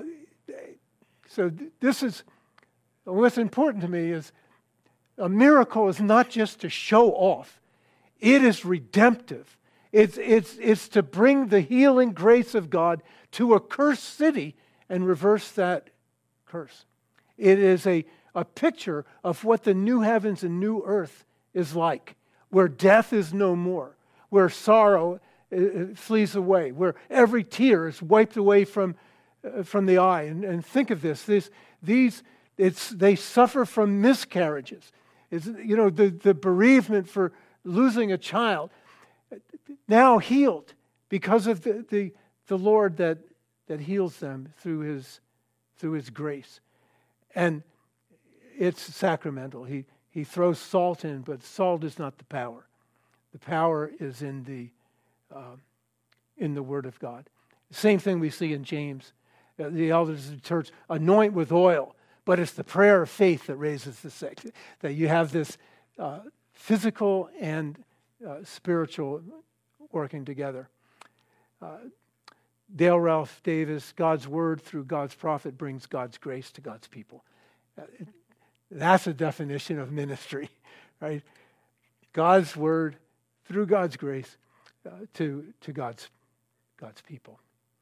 so th- this is, what's important to me is a miracle is not just to show off. It is redemptive. It's, it's, it's to bring the healing grace of God to a cursed city and reverse that curse. It is a, a picture of what the new heavens and new earth is like, where death is no more, where sorrow uh, flees away, where every tear is wiped away from, uh, from the eye. And, and think of this, this these it's, they suffer from miscarriages. It's, you know, the, the bereavement for losing a child, now healed because of the, the, the Lord that that heals them through his through his grace. And it's sacramental. He he throws salt in, but salt is not the power. The power is in the uh, in the Word of God. Same thing we see in James. Uh, the elders of the church anoint with oil, but it's the prayer of faith that raises the sick. That you have this uh, physical and uh, spiritual working together. Uh, Dale Ralph Davis, God's word through God's prophet brings God's grace to God's people. Uh, it, that's a definition of ministry, right? God's word through God's grace uh, to, to God's, God's people.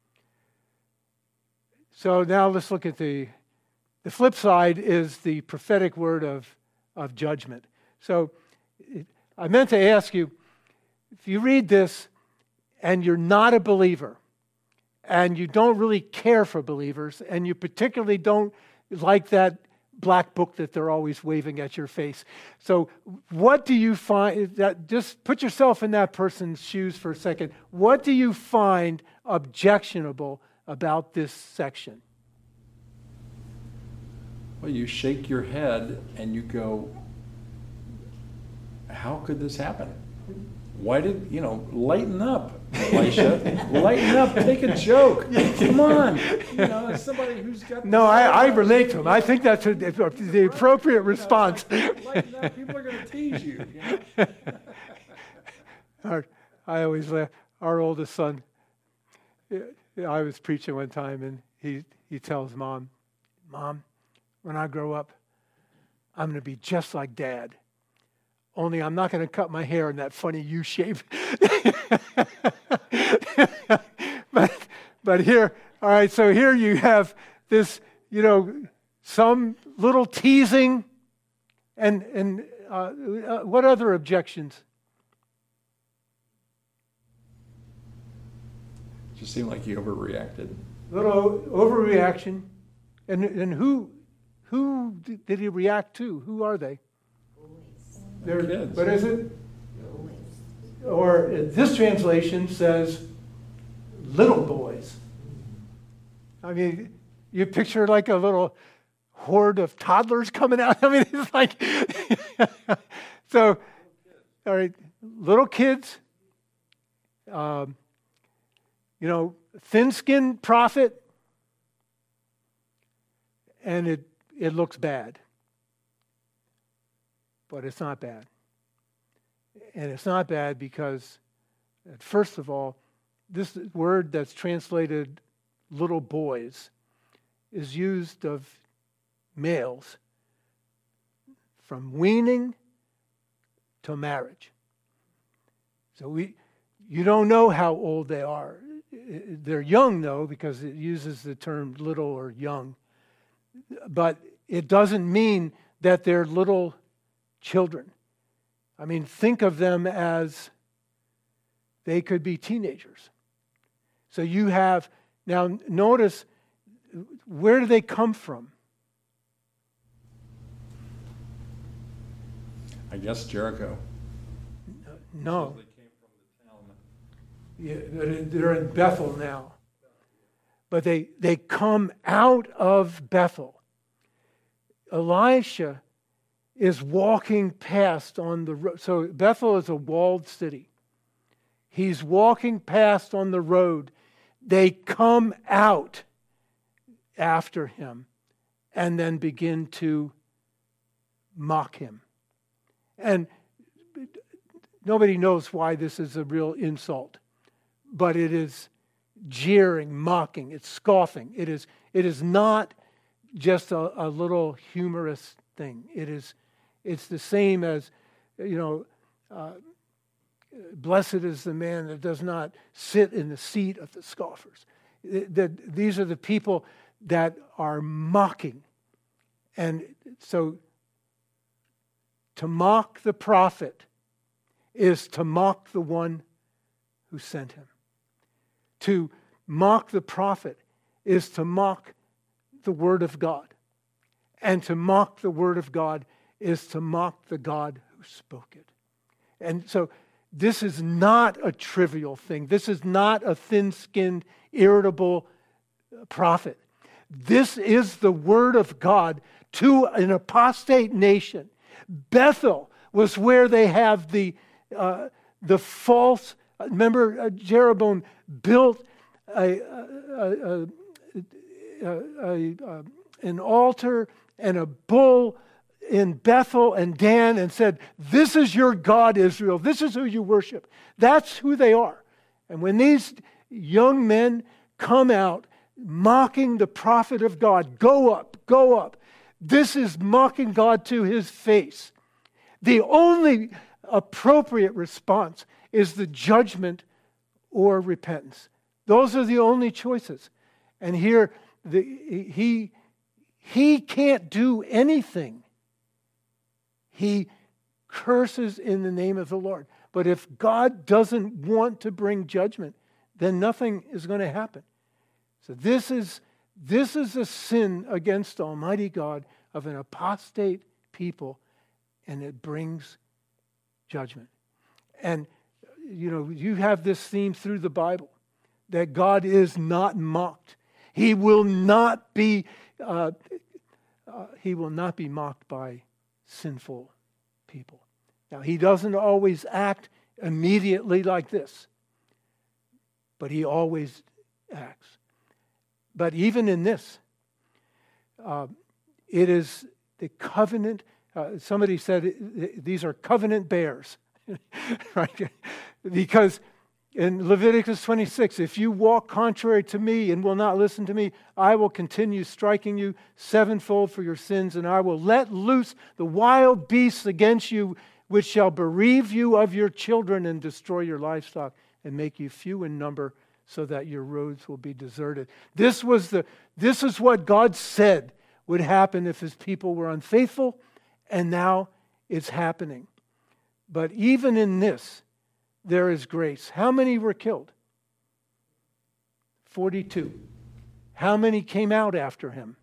So now let's look at the, the flip side is the prophetic word of, of judgment. So it, I meant to ask you, if you read this and you're not a believer, and you don't really care for believers, and you particularly don't like that black book that they're always waving at your face. So what do you find, that just put yourself in that person's shoes for a second. What do you find objectionable about this section? Well, you shake your head and you go, how could this happen? Why did, you know, lighten up, Elisha. Lighten up, take a joke. Come on. You know, as somebody who's got... No, I, I relate to him. I think that's a, the appropriate response. Lighten up, people are going to tease you. You know? our, I always laugh. Our oldest son, I was preaching one time, and he, he tells Mom, Mom, when I grow up, I'm going to be just like Dad. Only I'm not going to cut my hair in that funny U shape. but, but here, all right, so here you have this, you know, some little teasing. And, and uh, uh, what other objections? Just seemed like you overreacted. Little overreaction. And, and who, who did he react to? Who are they? They're kids. What is it? Or this translation says little boys. I mean, you picture like a little horde of toddlers coming out. I mean, it's like, so, all right, little kids, um, you know, thin-skinned prophet, and it, it looks bad. But it's not bad. And it's not bad because, first of all, this word that's translated little boys is used of males from weaning to marriage. So we, you don't know how old they are. They're young, though, because it uses the term little or young. But it doesn't mean that they're little children. I mean, think of them as they could be teenagers. So you have, now notice, where do they come from? I guess Jericho. No. They came from the town Yeah, they're in Bethel now. But they, they come out of Bethel. Elisha is walking past on the road. So Bethel is a walled city. He's walking past on the road. They come out after him and then begin to mock him. And nobody knows why this is a real insult, but it is jeering, mocking, it's scoffing. It is, it is not just a, a little humorous thing. It is, it's the same as, you know, uh, blessed is the man that does not sit in the seat of the scoffers. That these are the people that are mocking. And so to mock the prophet is to mock the one who sent him. To mock the prophet is to mock the Word of God. And to mock the Word of God is to mock the God who spoke it. And so this is not a trivial thing. This is not a thin-skinned, irritable prophet. This is the Word of God to an apostate nation. Bethel was where they have the, uh, the false... Remember, uh, Jeroboam built a, a, a, a, a, a, an altar and a bull in Bethel and Dan and said, this is your God, Israel. This is who you worship. That's who they are. And when these young men come out mocking the prophet of God, go up, go up. This is mocking God to his face. The only appropriate response is the judgment or repentance. Those are the only choices. And here, the, he, he can't do anything. He curses in the name of the Lord. But if God doesn't want to bring judgment, then nothing is going to happen. So this is, this is a sin against Almighty God of an apostate people, and it brings judgment. And, you know, you have this theme through the Bible, that God is not mocked. He will not be, uh, uh, he will not be mocked by sinful people. Now, he doesn't always act immediately like this, but he always acts. But even in this, uh, it is the covenant. Uh, somebody said these are covenant bears, right? Because in Leviticus twenty-six, if you walk contrary to me and will not listen to me, I will continue striking you sevenfold for your sins, and I will let loose the wild beasts against you, which shall bereave you of your children and destroy your livestock and make you few in number, so that your roads will be deserted. This was the this is what God said would happen if his people were unfaithful, and now it's happening. But even in this, there is grace. How many were killed? forty-two. How many came out after him?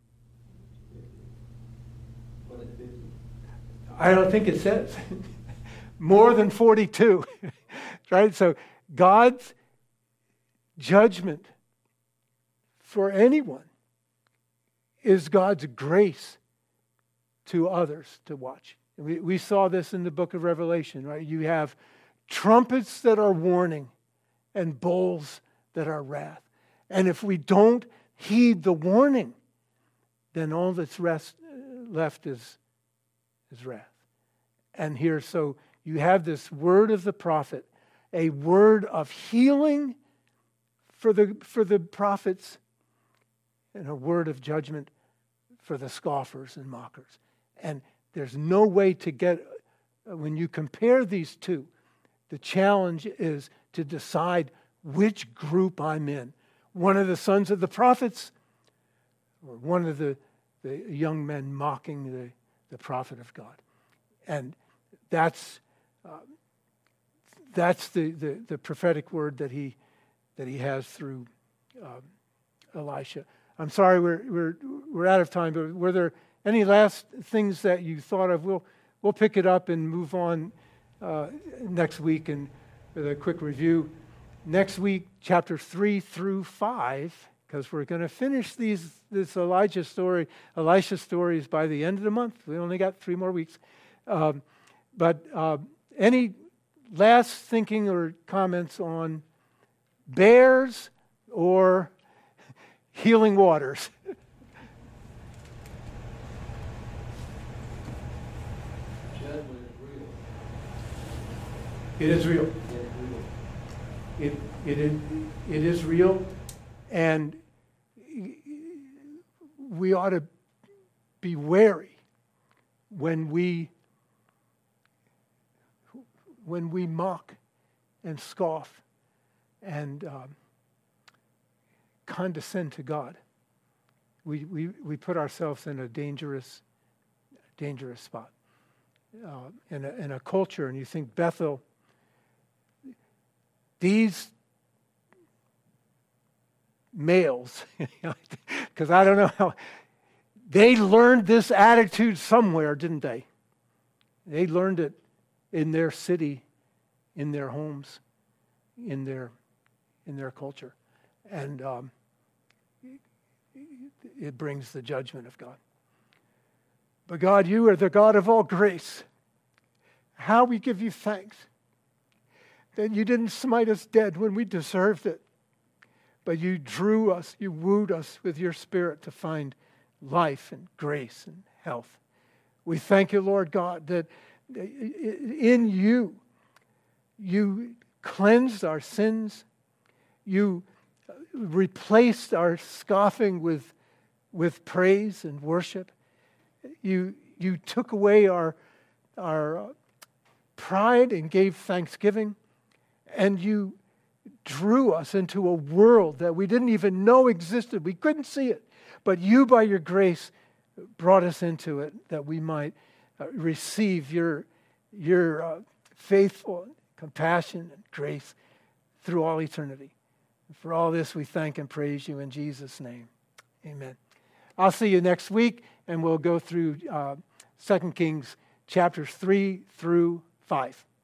I don't think it says. More than forty-two. Right? So God's judgment for anyone is God's grace to others to watch. We, we saw this in the book of Revelation, right? You have trumpets that are warning and bowls that are wrath. And if we don't heed the warning, then all that's rest, left is, is wrath. And here, so you have this word of the prophet, a word of healing for the, for the prophets, and a word of judgment for the scoffers and mockers. And there's no way to get, when you compare these two, the challenge is to decide which group I'm in. One of the sons of the prophets, or one of the, the young men mocking the, the prophet of God. And that's uh, that's the, the, the prophetic word that he that he has through um, Elisha. I'm sorry, we're we're we're out of time, but were there any last things that you thought of? We'll we'll pick it up and move on uh, next week and with a quick review. next week, chapter three through five, because we're going to finish these this Elijah story, Elisha stories by the end of the month. We only got three more weeks. Um, but uh, any last thinking or comments on bears or healing waters? Judgment is real. It is real. It's real. It, it, is, it is real, and we ought to be wary when we when we mock and scoff and um, condescend to God. We, we, we put ourselves in a dangerous, dangerous spot. Uh, in, a, in a culture, and you think Bethel, these males, because I don't know how, they learned this attitude somewhere, didn't they? They learned it in their city, in their homes, in their in their culture. And um, it brings the judgment of God. But God, you are the God of all grace. How we give you thanks that you didn't smite us dead when we deserved it, but you drew us, you wooed us with your Spirit to find life and grace and health. We thank you, Lord God, that in you, you cleansed our sins. You replaced our scoffing with, with praise and worship. You, you took away our, our pride and gave thanksgiving. And you drew us into a world that we didn't even know existed. We couldn't see it. But you, by your grace, brought us into it that we might uh, receive your, your uh, faithful compassion and grace through all eternity. And for all this, we thank and praise you in Jesus' name. Amen. I'll see you next week, and we'll go through uh, Second Kings chapters three through five.